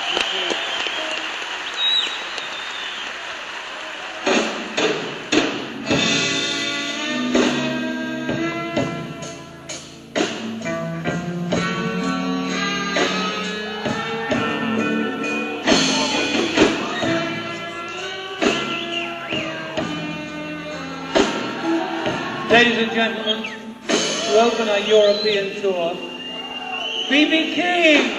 Ladies and gentlemen, to open our European tour, B.B. King!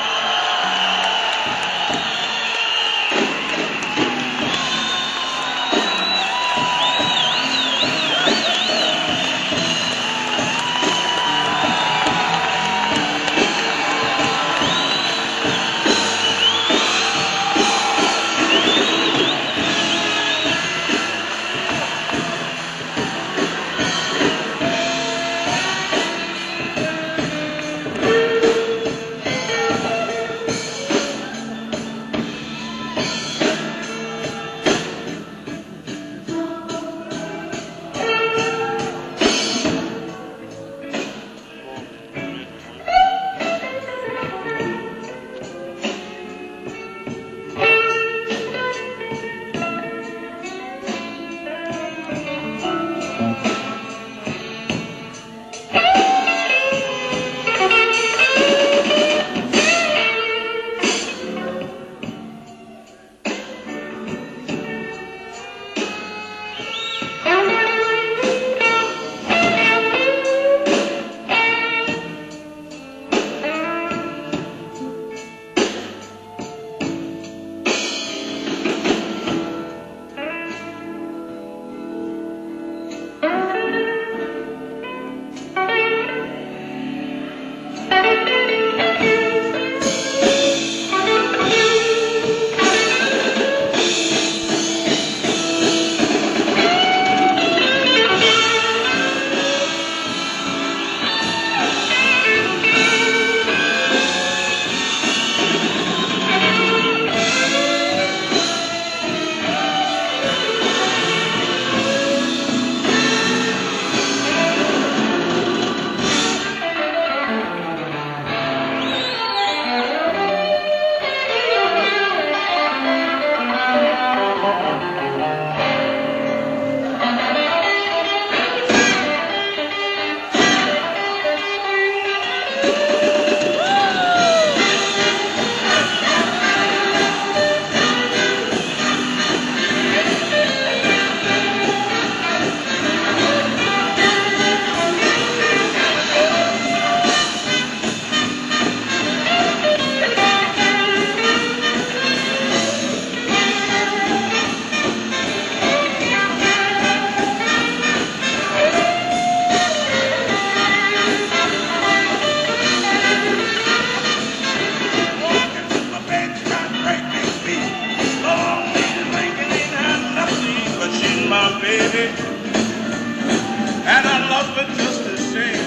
And I love her just the same.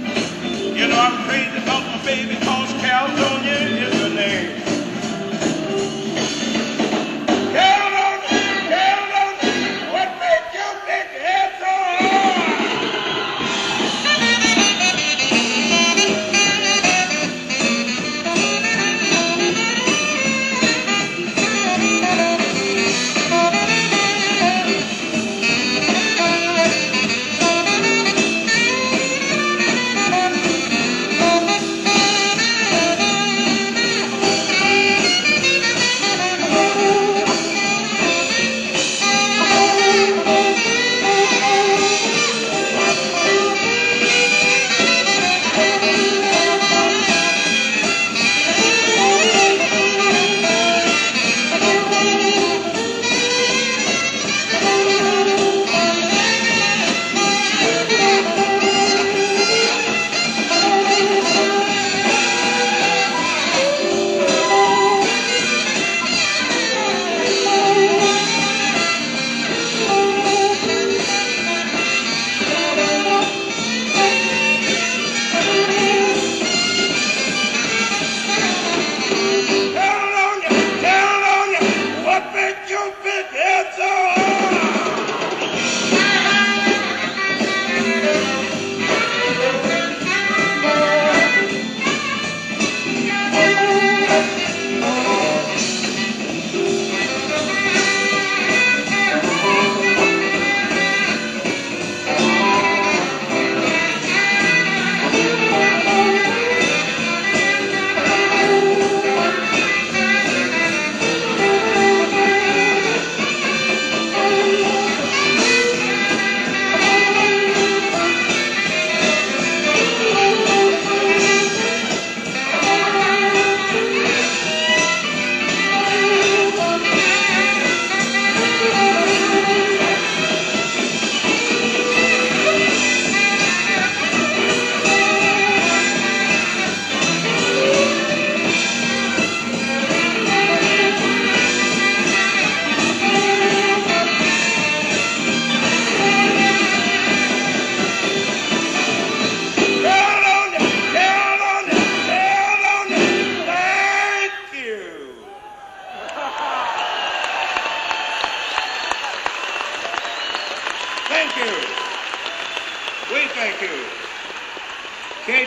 You know I'm crazy about my baby, cause Caledonia is her name. Caledonia, Caledonia, what makes you make your head so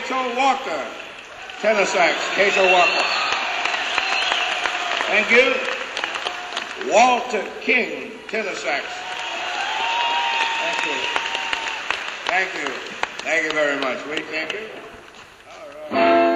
Cato Walker, tenor sax, Cato Walker. Thank you. Walter King, tenor sax. Thank you. Thank you. Thank you very much. We thank you. All right.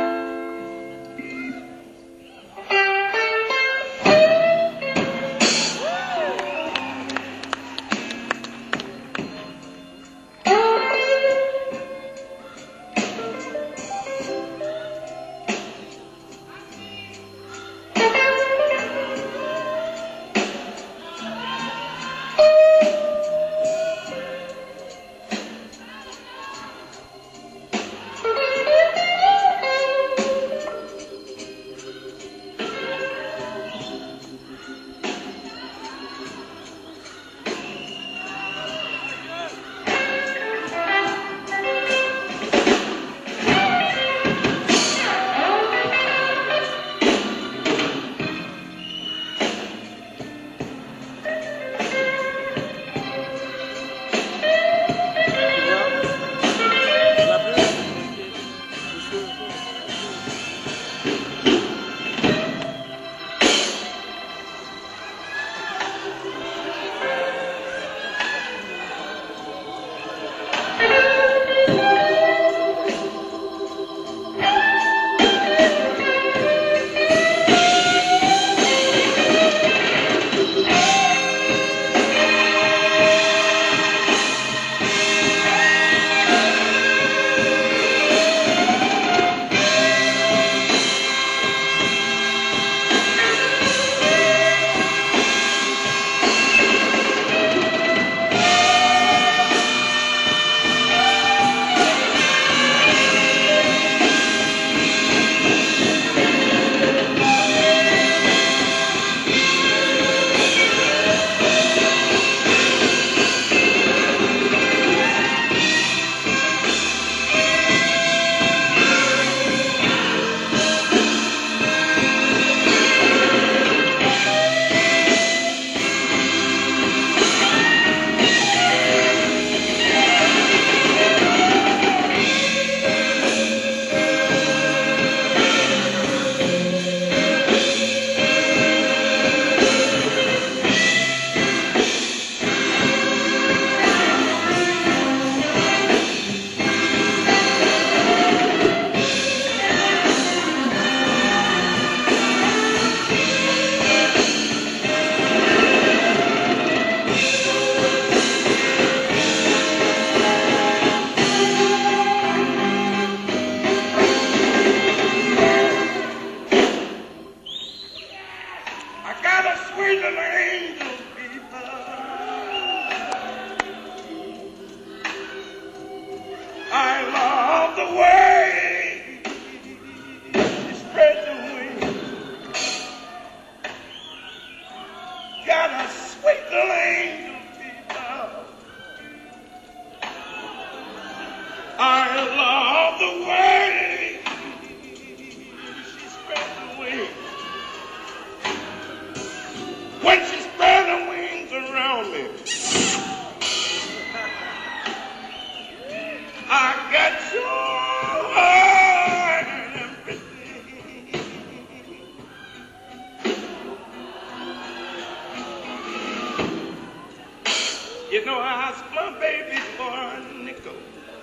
You know, I asked my baby for a nickel.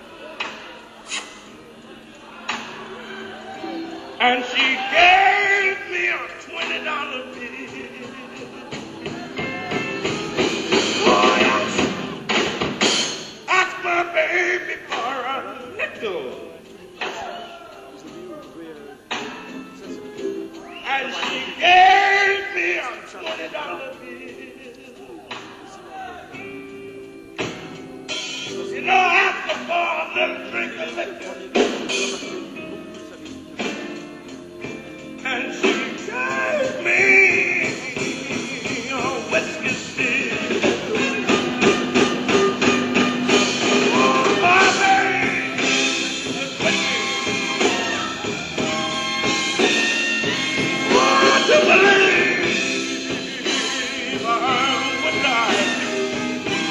And she gave me a $20 bill. Oh, yes. Asked my baby for a nickel. And she gave me a $20 bill. You know, after for a little drink of liquor. And she gave me a whiskey stick. Oh, my baby was with me. Oh, to believe I would die.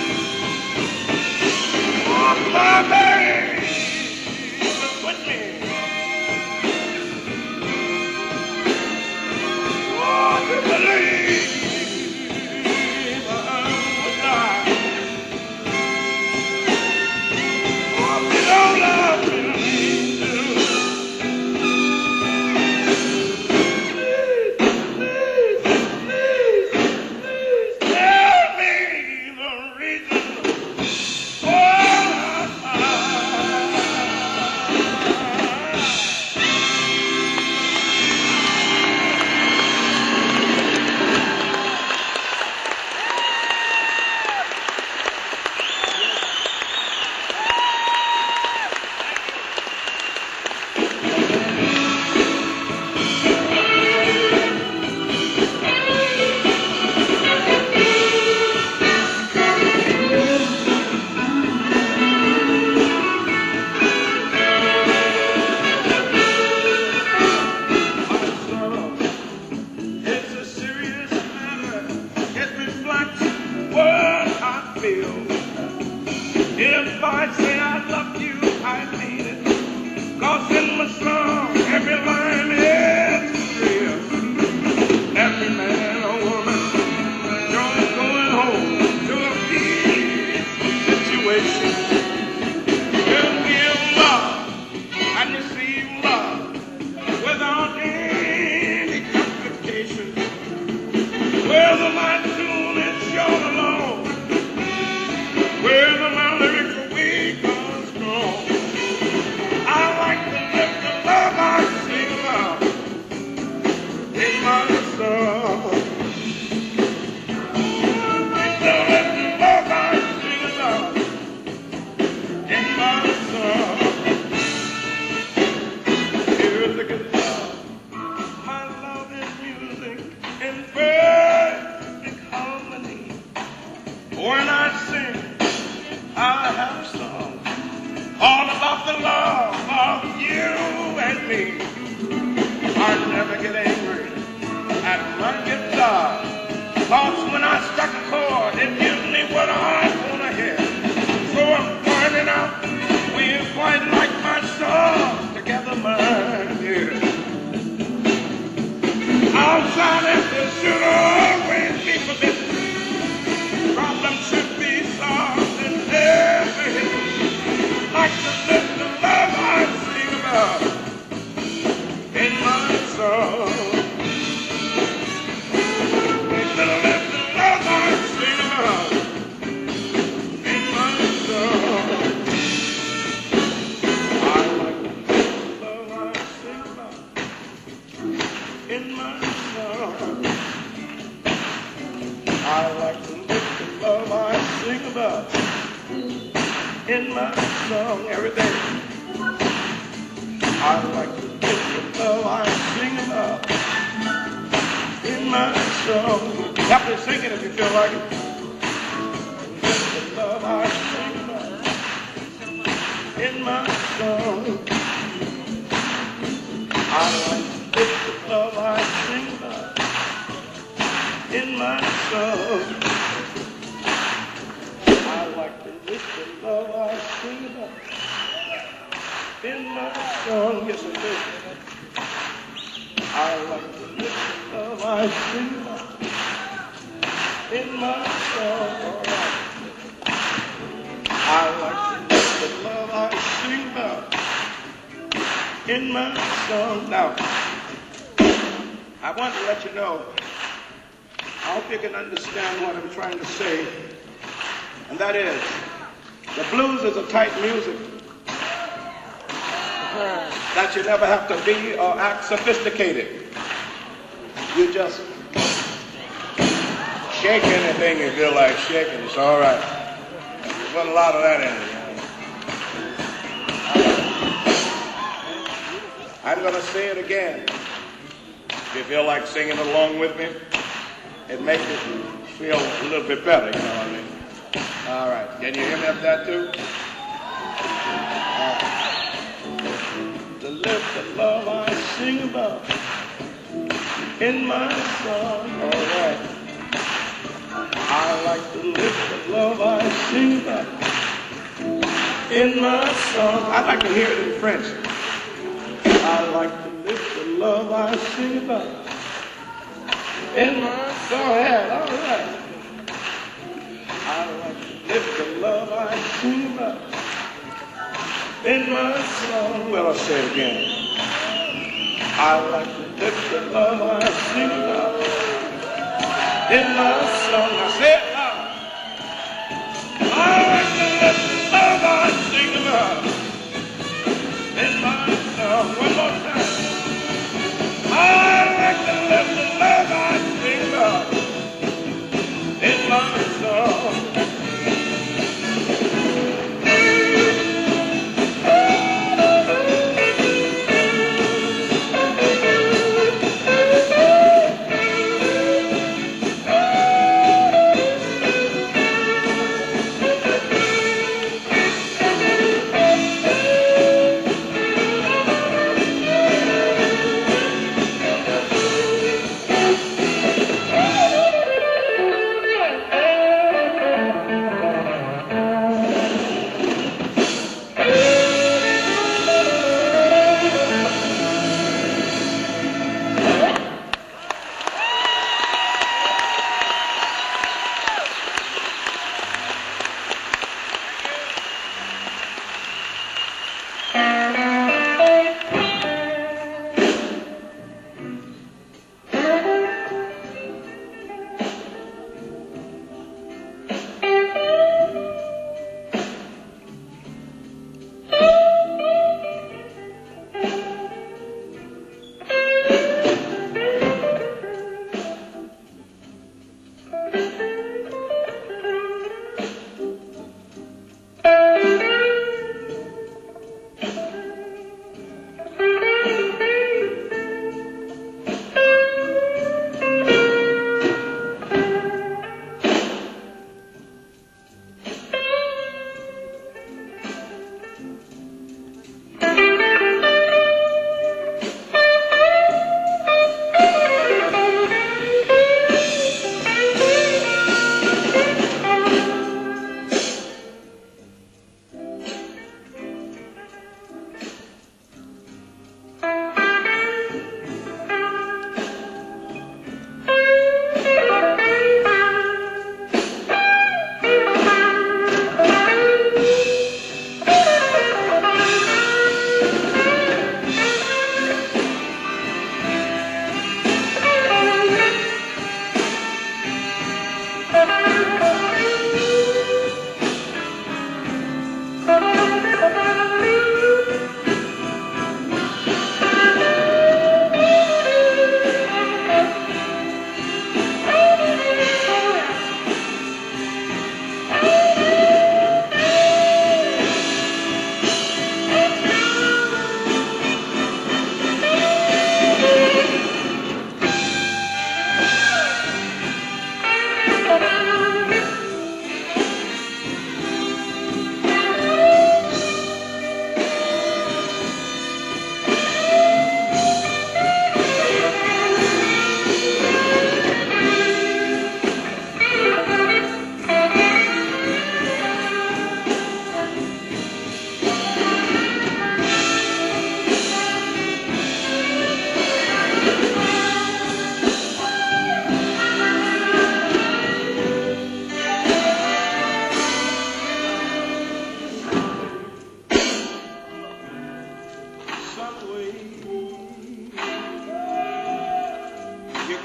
Oh, my baby was with me. in my song. It's the love I sing about in my song. Here's the guitar. My love is music in perfect harmony. When I sing, I have sung all about the love of you and me. I never get angry at my guitar, 'cause when I strike a chord, it gives me what I want to hear. So I'm finding out we're quite like my song together, my dear. Outside if there should always be forbidden, problems should be solved in every hit. Like the little love I sing about in my song. The little love I sing about in my song. I like the little love I sing about in my song. I like the little love I sing about in my song every day. I like the little love I sing about in my song. Help me sing it if you feel like it. The love I sing about in my song. I like the love I sing about in my song. I like the little love I sing about in my song. Yes, I do. I like the little love I sing about in my song. All right. I like the little love I sing about in my song. Now, I want to let you know, I hope you can understand what I'm trying to say, and that is, the blues is a type music that you never have to be or act sophisticated. You just shake anything you feel like shaking. It's all right. There's not a lot of that in it. I'm going to say it again. If you feel like singing along with me, it makes it feel a little bit better, you know what I mean? All right. Can you hear me up there too? To live the love I sing about in my song. All right. I like to live the love I sing about in my song. I'd like to hear it in French. I like to live the love I sing about in my song. Yeah, all right. I like to live the love I sing about in my song. Well, I'll say it again. I like to live the love I sing about in my song. Now say it loud. I like to live the love I sing about in my song. One more time. I like to live the love I sing about in my song.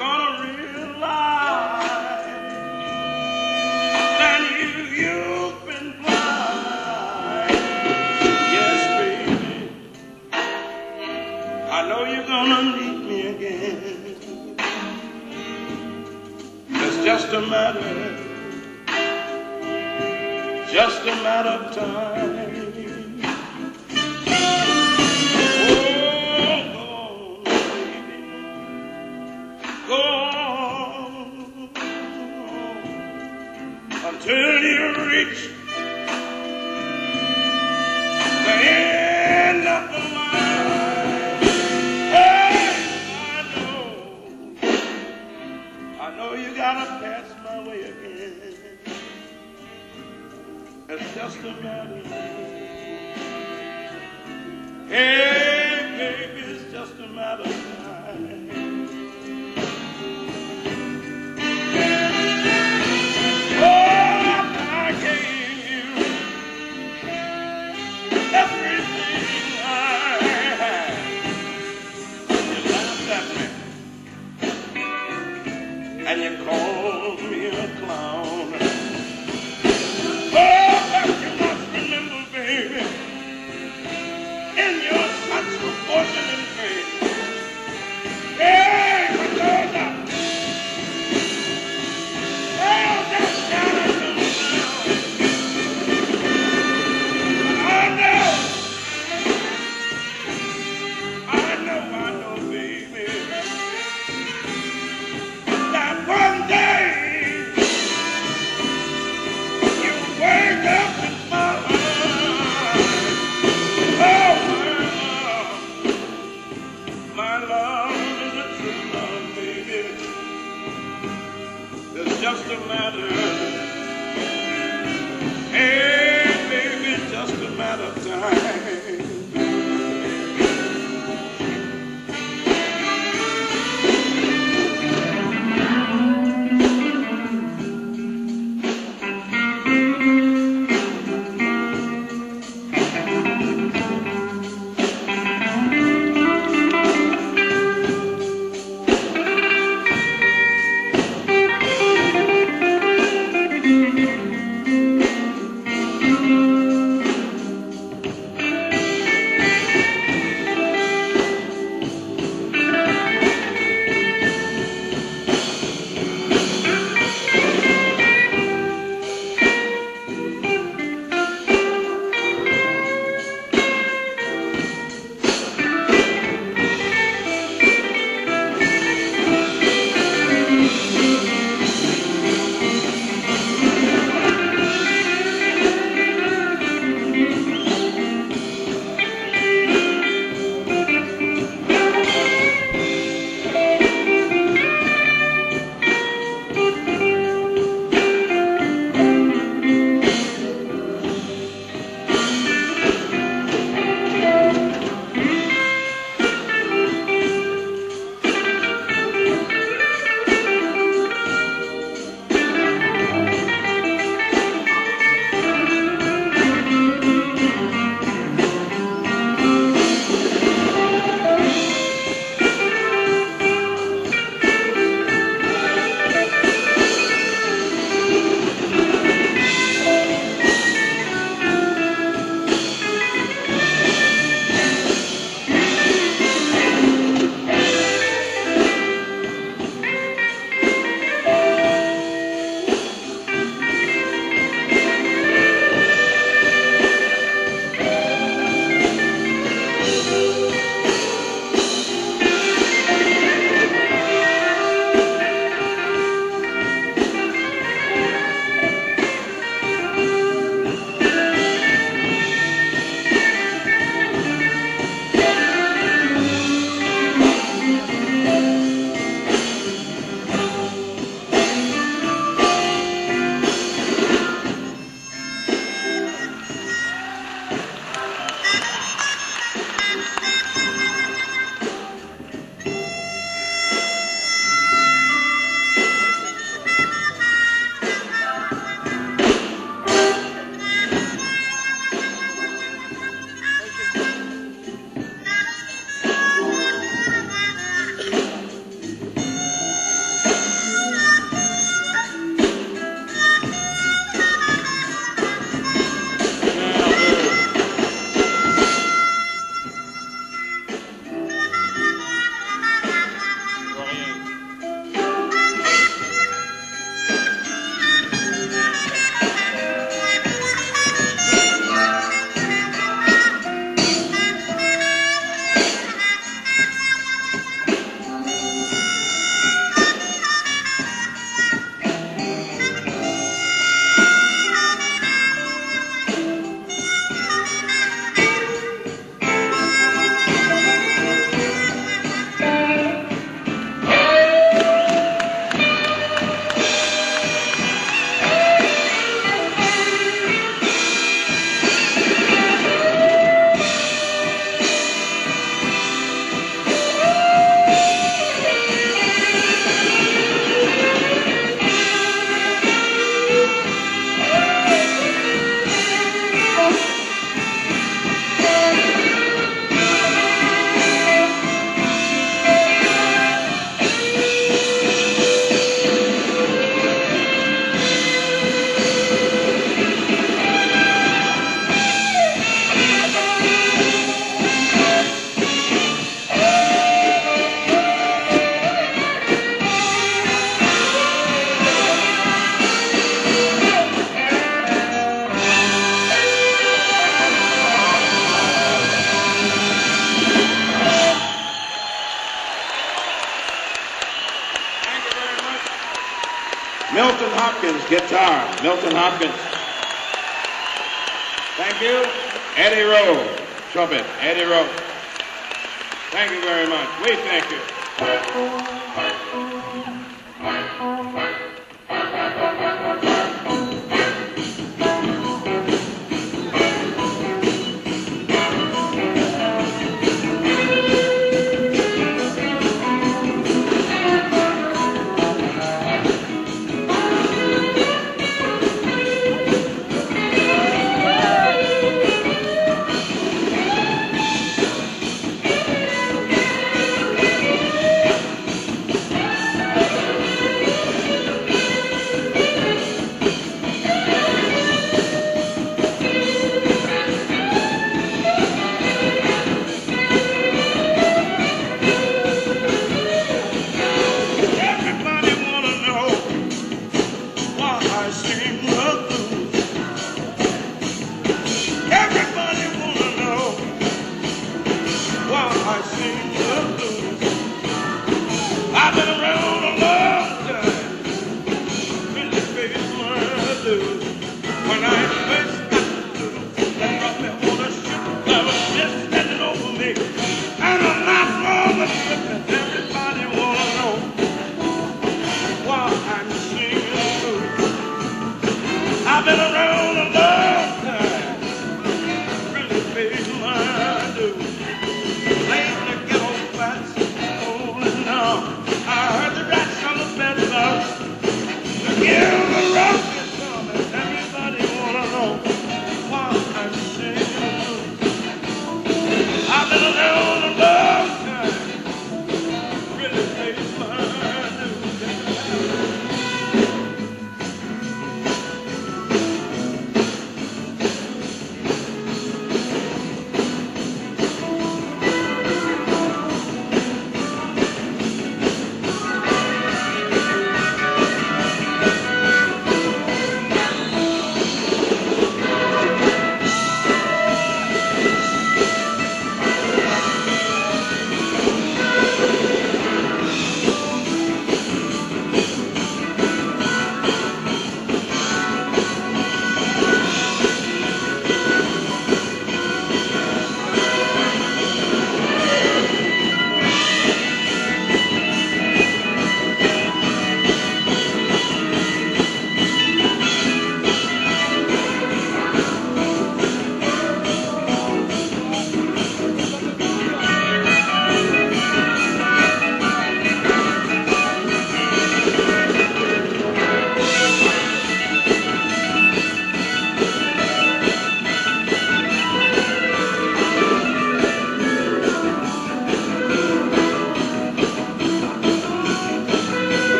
gonna realize that you've been blind. Yes, baby, I know you're gonna need me again. It's just a matter of time. Go on until you reach the end of the line. Hey, I know you gotta pass my way again. It's just a matter. Hey, baby, it's just a matter of time. And you call me a clown. Oh, but you must remember, baby, in your such fortunate face. Hey, my daughter. Oh, that's down at the I know, baby. One day you wake up and find, oh my love is a true love, baby. It's just a matter, hey baby, it's just a matter of time. Milton Hopkins, guitar. Milton Hopkins. Thank you. Eddie Rowe, trumpet. Eddie Rowe. Thank you very much. We thank you.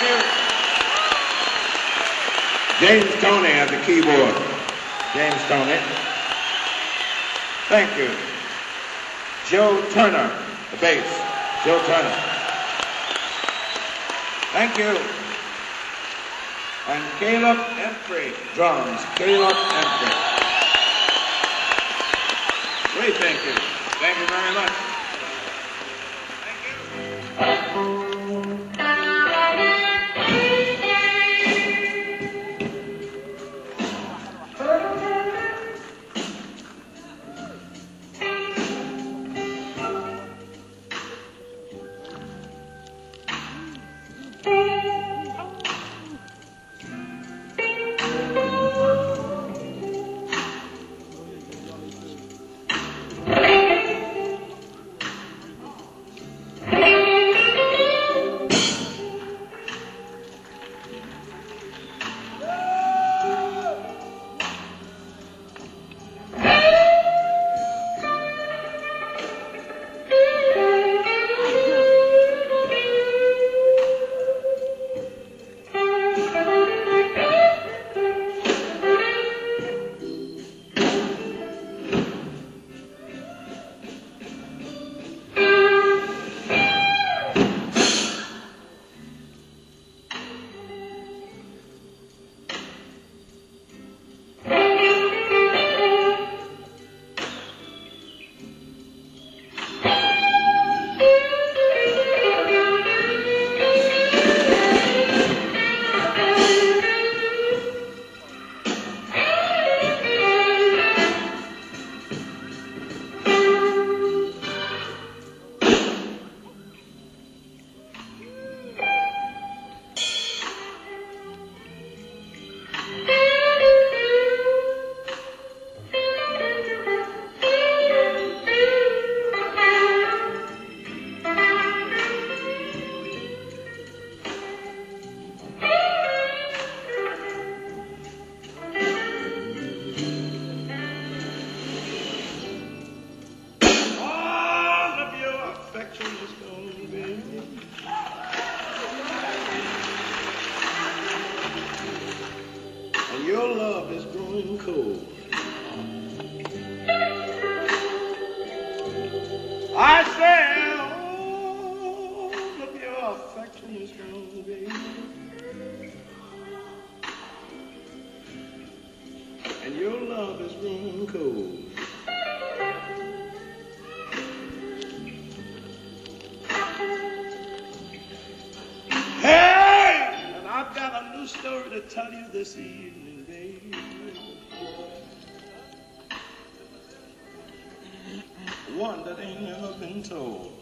you. James Tony at the keyboard. James Tony. Thank you. Joe Turner, the bass. Joe Turner. Thank you. And Caleb Emphrey, drums. Caleb Emphrey. Great, thank you. Thank you very much. I say all of your affection is gone, baby. And your love is growing cold. Hey! And I've got a new story to tell you this evening, baby. One that ain't never been told.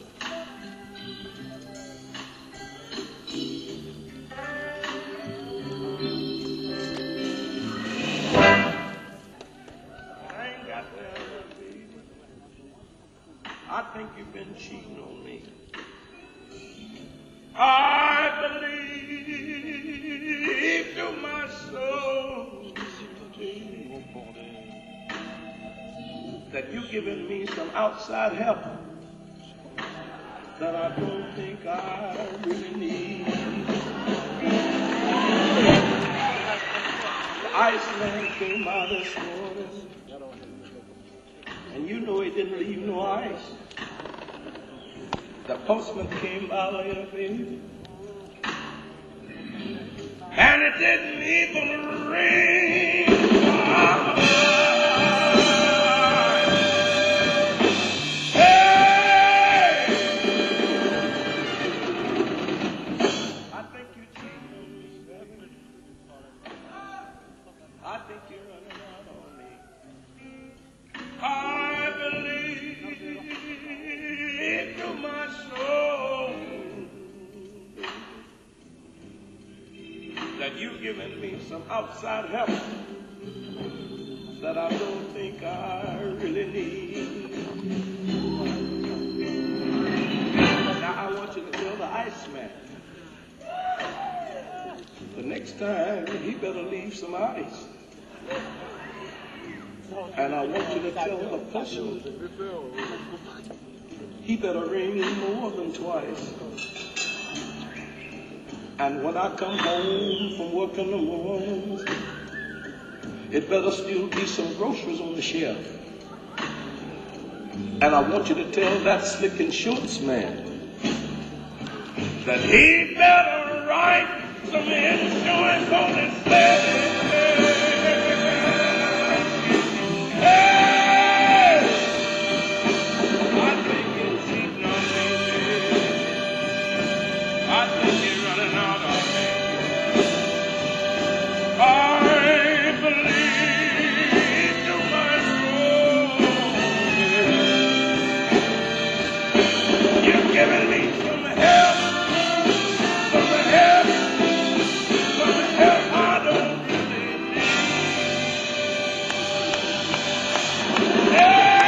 I ain't got that, baby. I think you've been cheating on me. I believe to my soul that you've given me some outside help that I don't think I really need. The Iceman came by this morning, and you know he didn't leave no ice. The postman came by later, baby, and it didn't even rain. You've given me some outside help that I don't think I really need. Now I want you to tell the Iceman the next time he better leave some ice. And I want you to tell the postman he better ring in more than twice. And when I come home from work in the morning, it better still be some groceries on the shelf. And I want you to tell that slick and shorts man that he better write some insurance on his sled. Hey! I think he's cheating on me. I think he's running out on me. I believe to my soul. You're giving me some help. Some help. Some help I don't really need. Hey!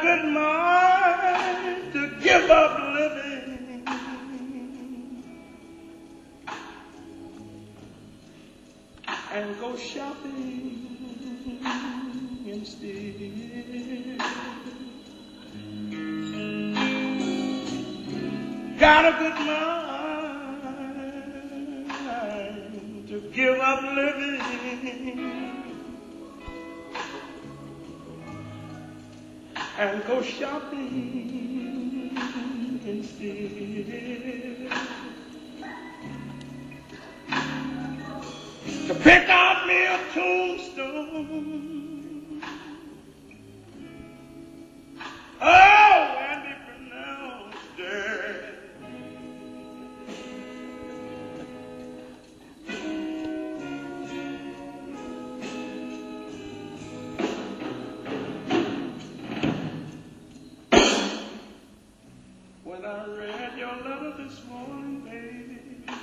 good mind to give up living and go shopping instead. Got a good mind to give up living and go shopping instead. To pick out me a tombstone, oh, and be pronounced dead. When I read your letter this morning, baby,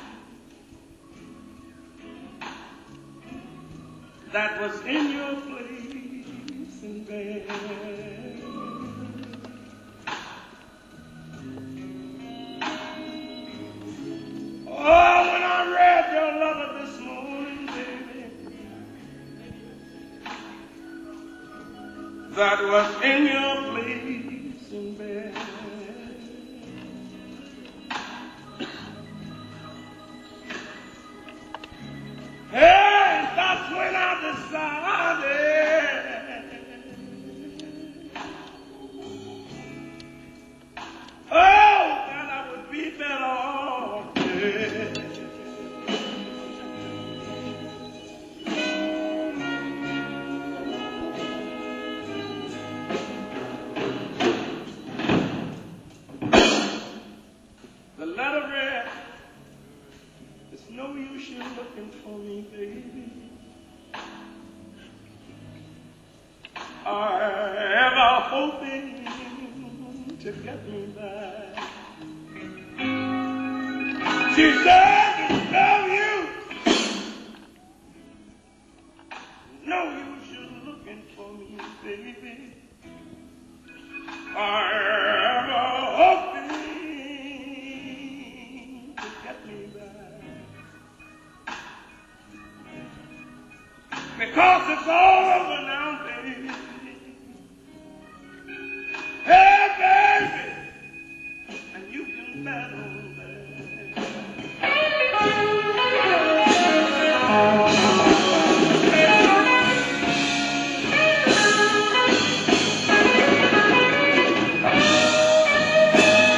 that was in your place in bed. Oh, when I read your letter this morning, baby, that was in your place in bed. Hey, that's when I decided, oh, that I would be better off dead. The letter read, "It's no use you looking for me, baby. Or ever hoping to get me back." She said, "It's no use. No use you looking for me, baby. Or ever hoping to get me back. Because it's all over now, baby. Hey, baby, and you can bet on that."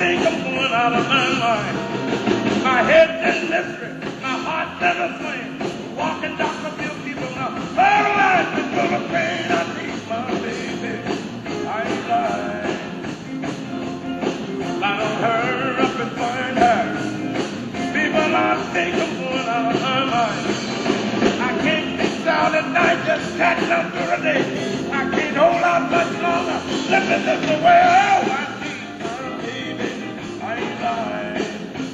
think I'm going out of my mind. My head's in mystery, my heart's in a swing. Walking Dr. Bill people now, paralyzed and full of pain. I need my baby. I ain't lying. I don't hurry up and find her. People, I think I'm going out of my mind. I can't be out at night, just catching up through the day. I can't hold out much longer. Slipping this away. Oh, I need my baby. I ain't lying.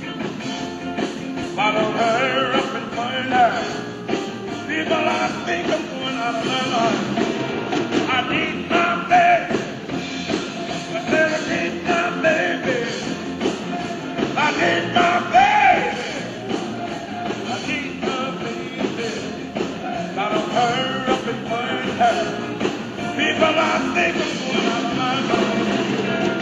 I don't hurry up and find her. People, I think I'm going out of my mind. I need my baby. I said I need my baby. I need my baby. I need my baby. I don't hurry up and find her. People, I think I'm going out of my mind.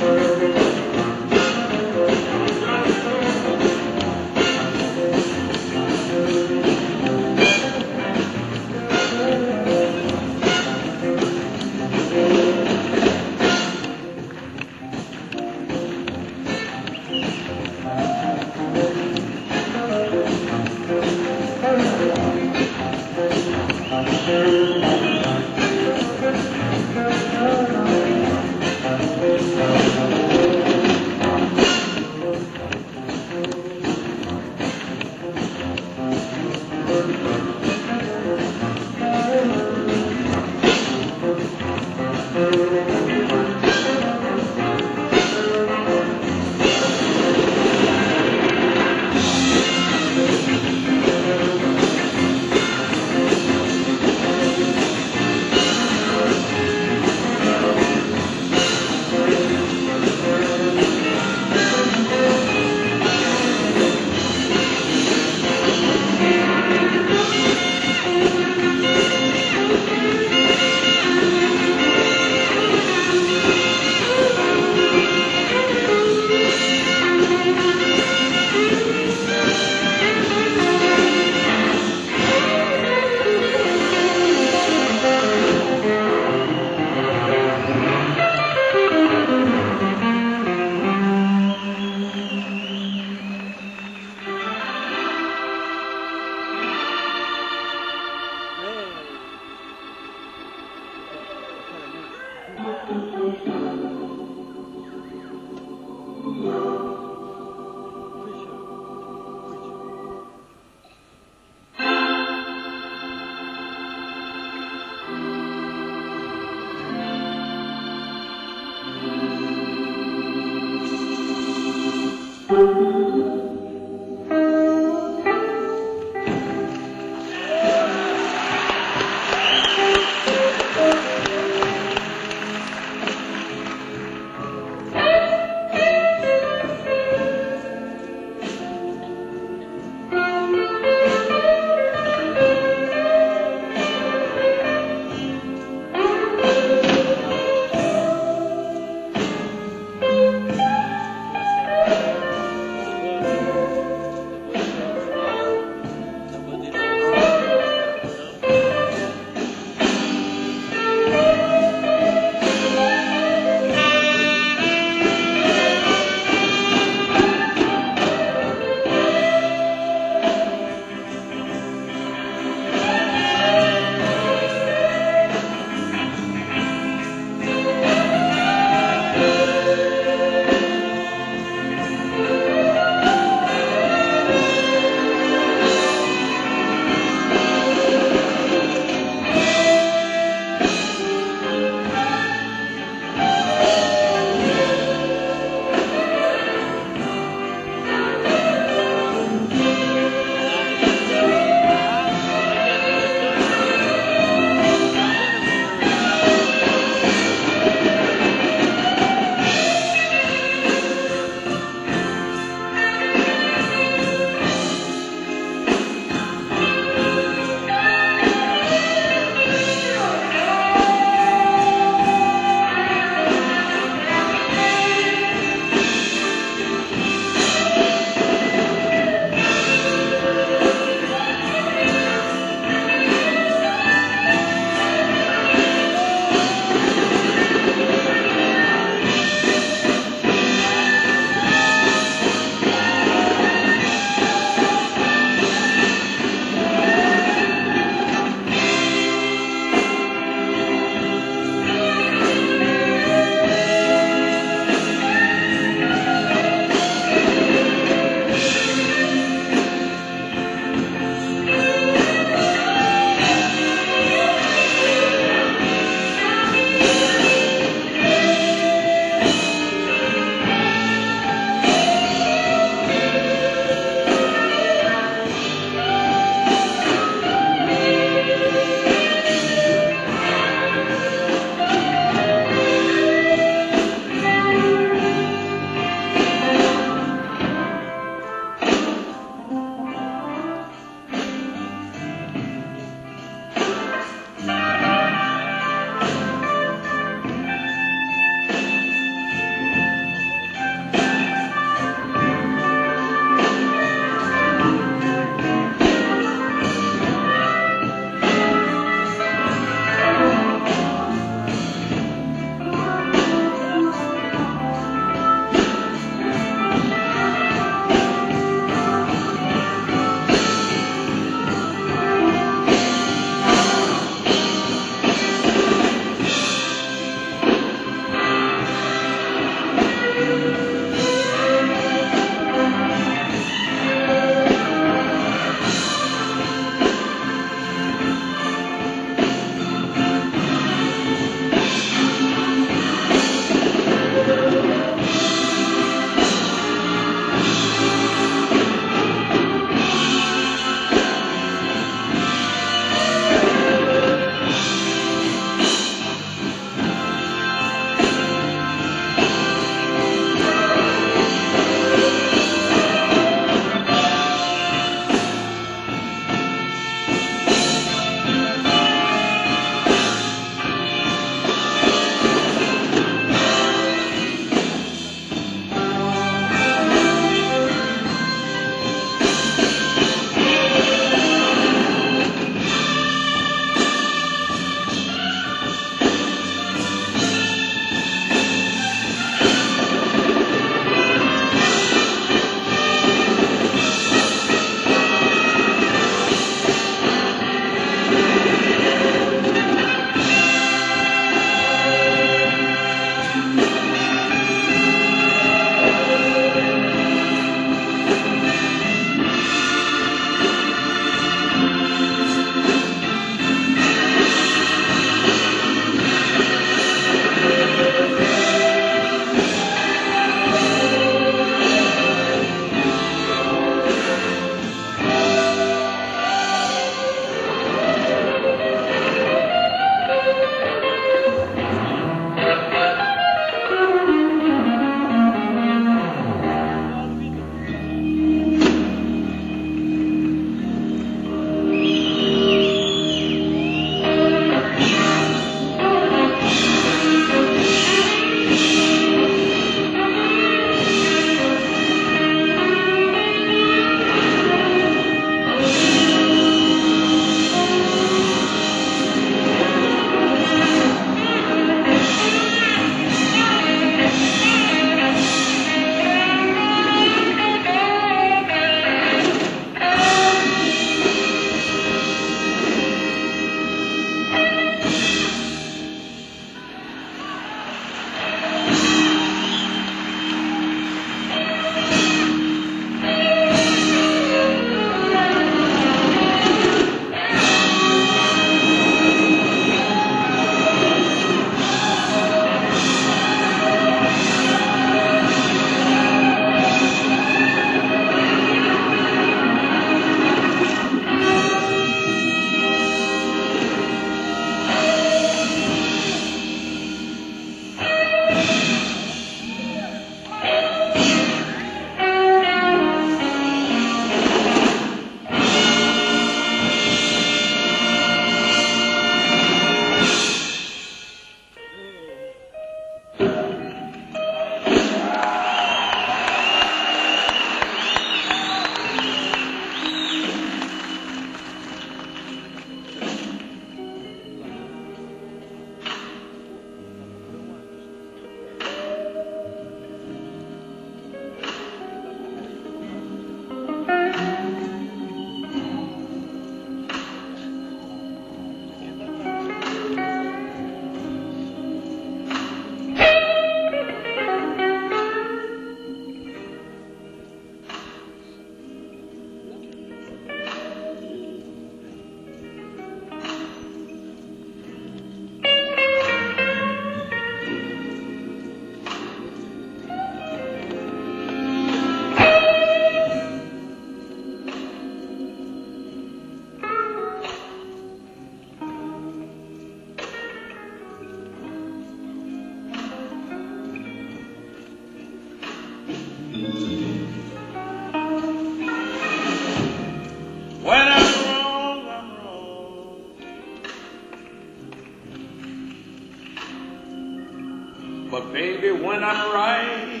But baby, when I'm right,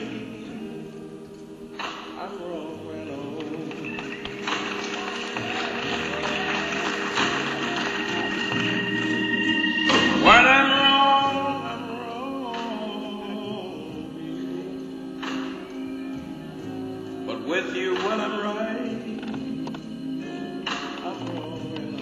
I'm wrong. When I'm wrong, I'm wrong. But with you, when I'm right, I'm wrong.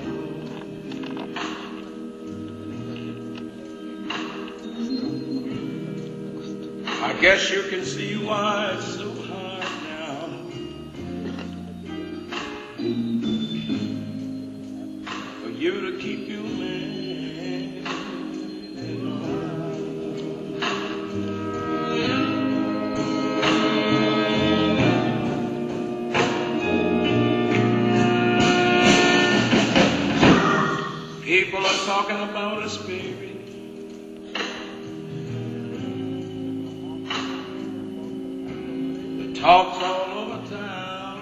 I guess you can see why it's so hard now for you to keep your man. People are talking about us, baby. The talk's all over town.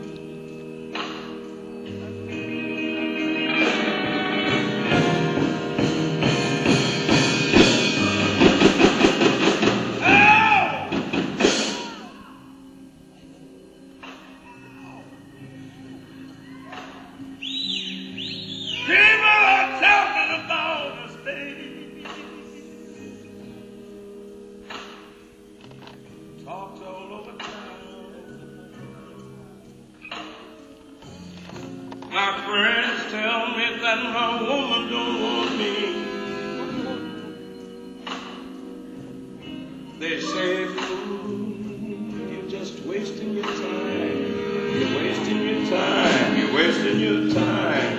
People are talking about us, baby. Talk's all over town. My friends tell me that my woman don't want me. They say, fool, you're just wasting your time. You're wasting your time. You're wasting your time.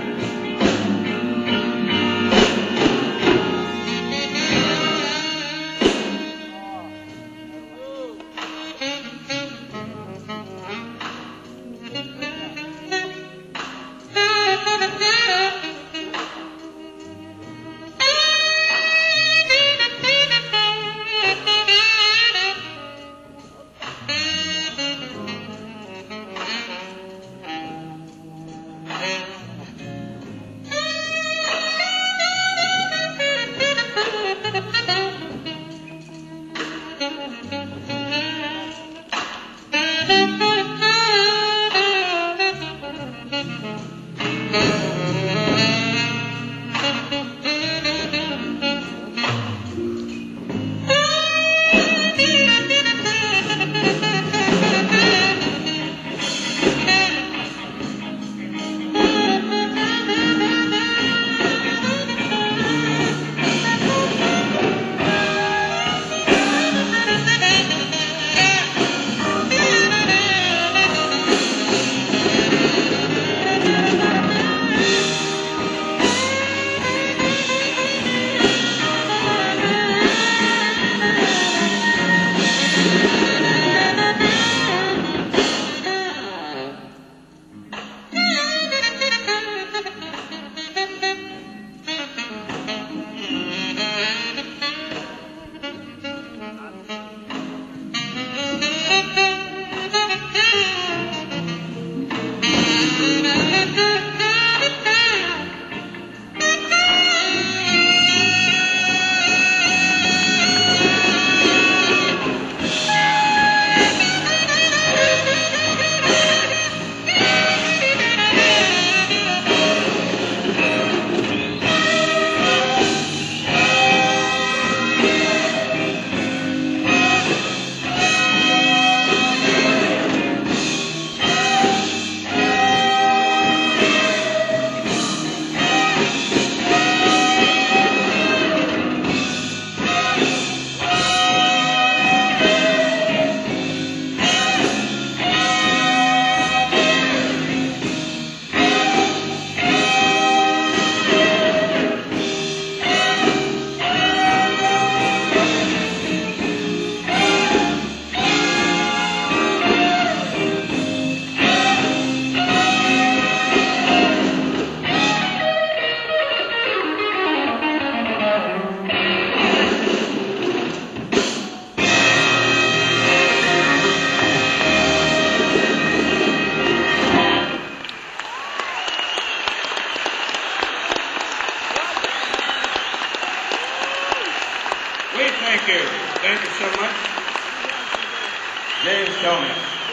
Thank you so much. James Tony.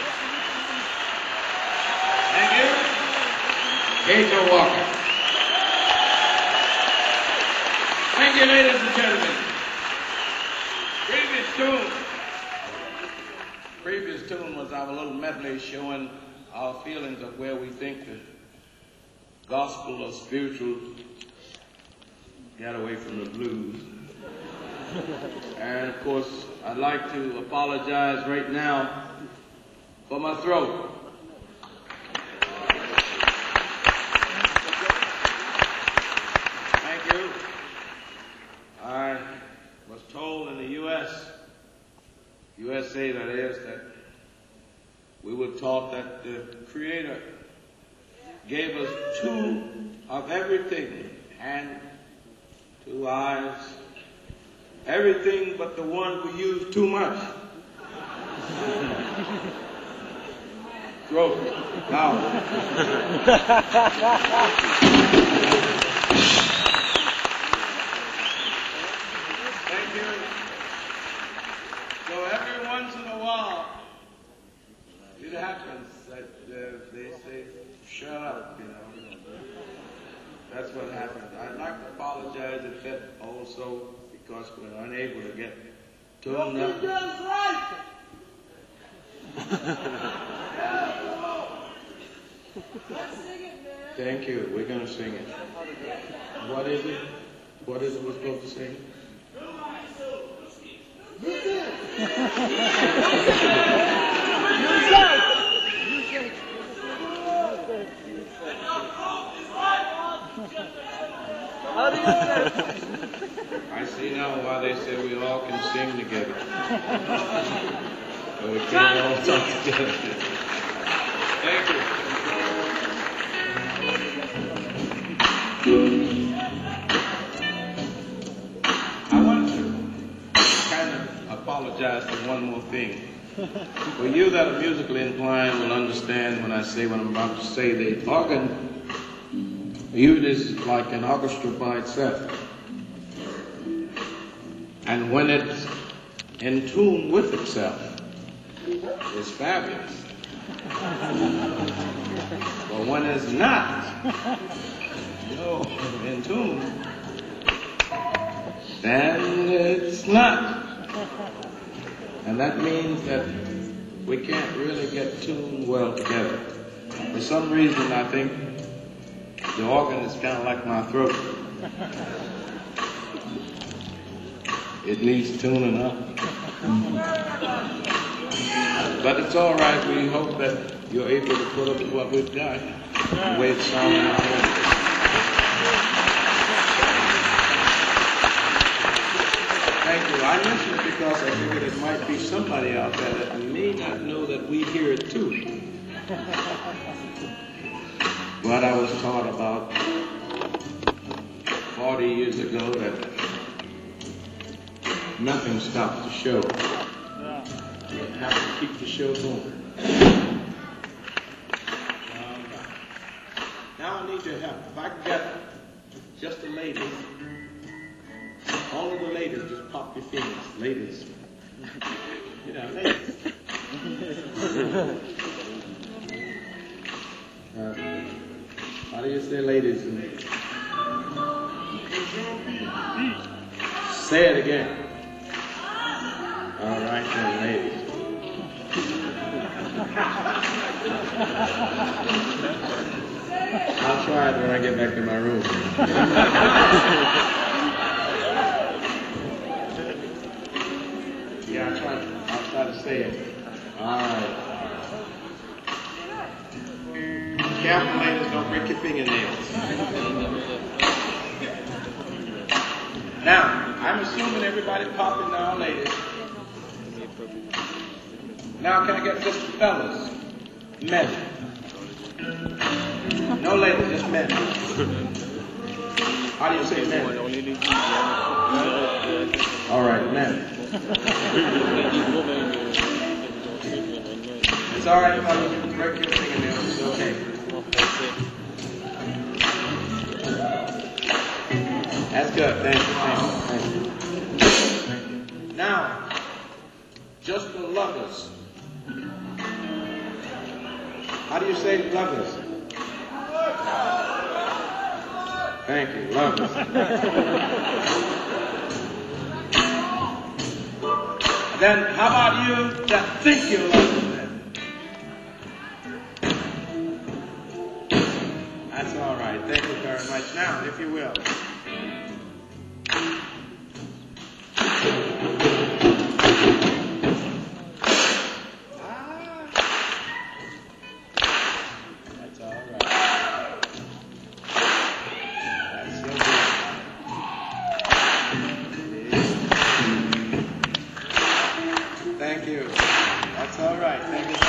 Thank you. Gator Walker. Thank you, ladies and gentlemen. Previous tune was our little medley showing our feelings of where we think the gospel or spiritual got away from the blues. And of course, I'd like to apologize right now for my throat. Thank you. I was told in the USA that is, that we were taught that the Creator gave us two of everything, hand, two eyes, everything but the one we use too much. Throat, mouth. Thank you. So every once in a while, it happens that they say, shut up, you know. That's what happens. I'd like to apologize if that also, because we're unable to get tuned up. Thank you. We're going to sing it. What is it? What is it we're supposed to sing? I see now why they say we all can sing together. But we can't all talk together. Thank you. I want to kind of apologize for one more thing. For you that are musically inclined will understand when I say what I'm about to say. The organ usually is like an orchestra by itself. And when it's in tune with itself, it's fabulous. But when it's not, in tune, then it's not. And that means that we can't really get tuned well together. For some reason, I think the organ is kind of like my throat. It needs tuning up. But it's all right. We hope that you're able to put up with what we've got, the way it's sounding out there. Thank you. I mentioned it because I figured it might be somebody out there that may not know that we hear it too. What I was taught about 40 years ago that nothing stops the show. You have to keep the show going. Now I need your help. If I can get just the ladies, all of the ladies, just pop your fingers. Ladies. You know, ladies. How do you say ladies? Say it again. All right, then, ladies. I'll try it when I get back to my room. Yeah, I'll try to say it. All right. Careful, ladies, don't break your fingernails. Now, I'm assuming everybody popping now, ladies. Now, can I get just the fellas? Men. No ladies, just men. How do you say men? All right, men. It's all right, fellas. You can break your fingernails. It's okay. That's good. Thank you. Now, Just the lovers. How do you say lovers? Thank you, lovers. Then how about you that think you're lovers then? That's all right. Thank you very much. Now, if you will. That's all right. That's so good. Thank you. That's all right. Thank you so much.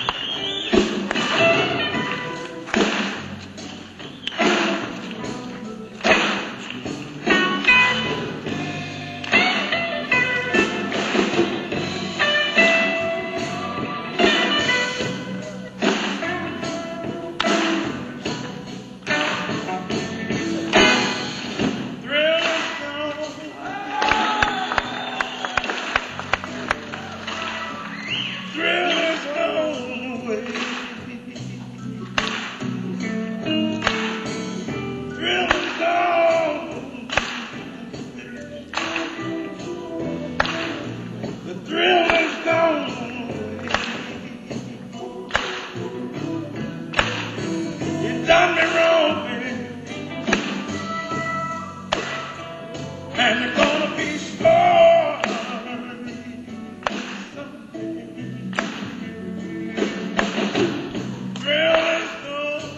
And you're gonna be sorry someday. Thrill is gone.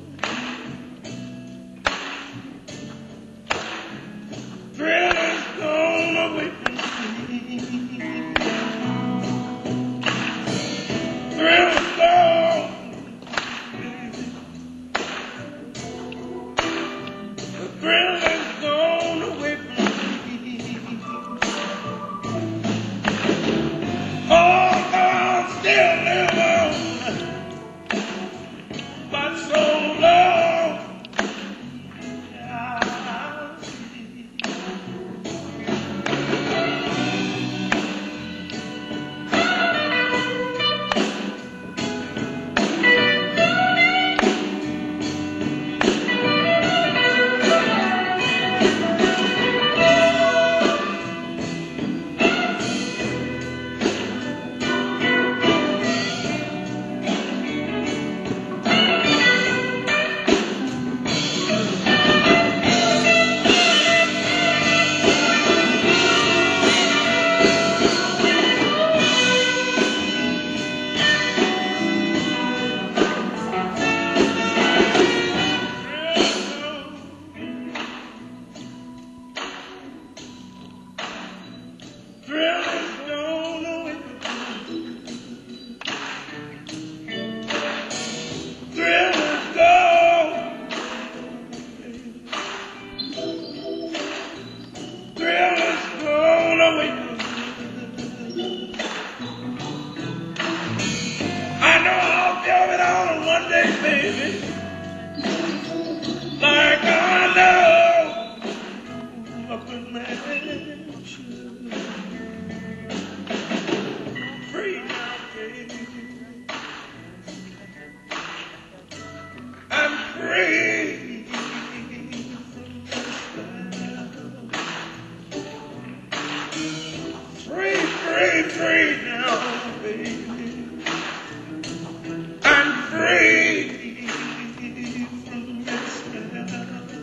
Thrill is gone away from me. Thrill is gone. The thrill is gone away from me. Still live on, but so long. Thrill is gone away. Thrill is gone. Thrill is gone away. I know I'll feel it on one day, baby. Like I know a good man should. Free now, baby. I'm free free now, baby. I'm free from your spell.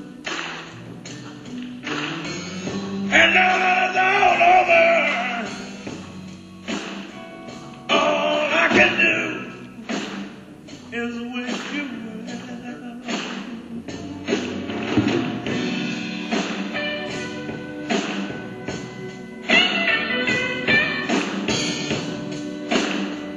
And now that it's all over, all I can do is wish you well.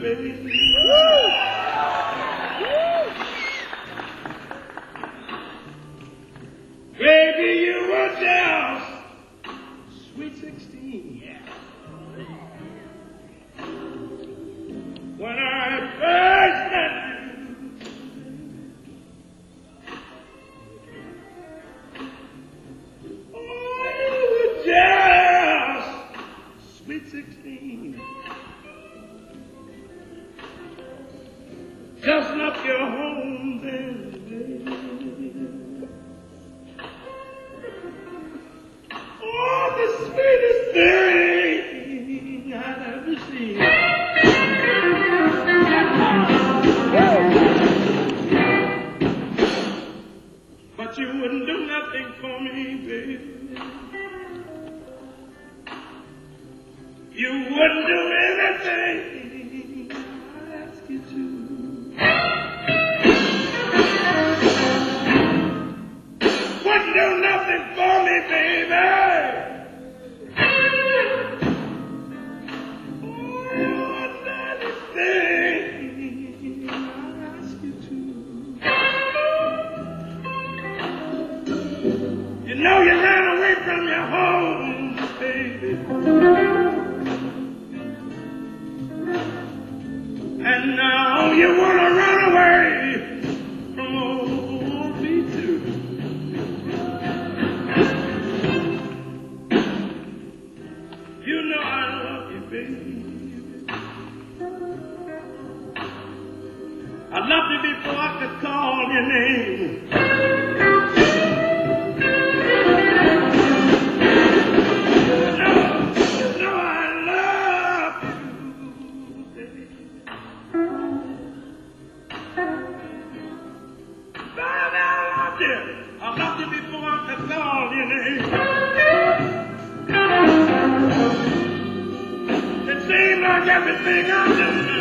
baby. Baby, you were just sweet 16. When I first met you, oh, you were just sweet 16. Just left your home then, baby. Oh, the sweetest thing I've ever seen. But you wouldn't do nothing for me, baby. You wouldn't do anything I ask you to. Wouldn't do nothing for me, baby. Oh, not anything I ask you to. You know you ran away from your home, baby. And now you want to run away from old me too. You know I love you, baby. I loved you before I could call your name. You know I love you, baby. Baby, I loved you. I loved you before I could call your name. It seemed like everything I did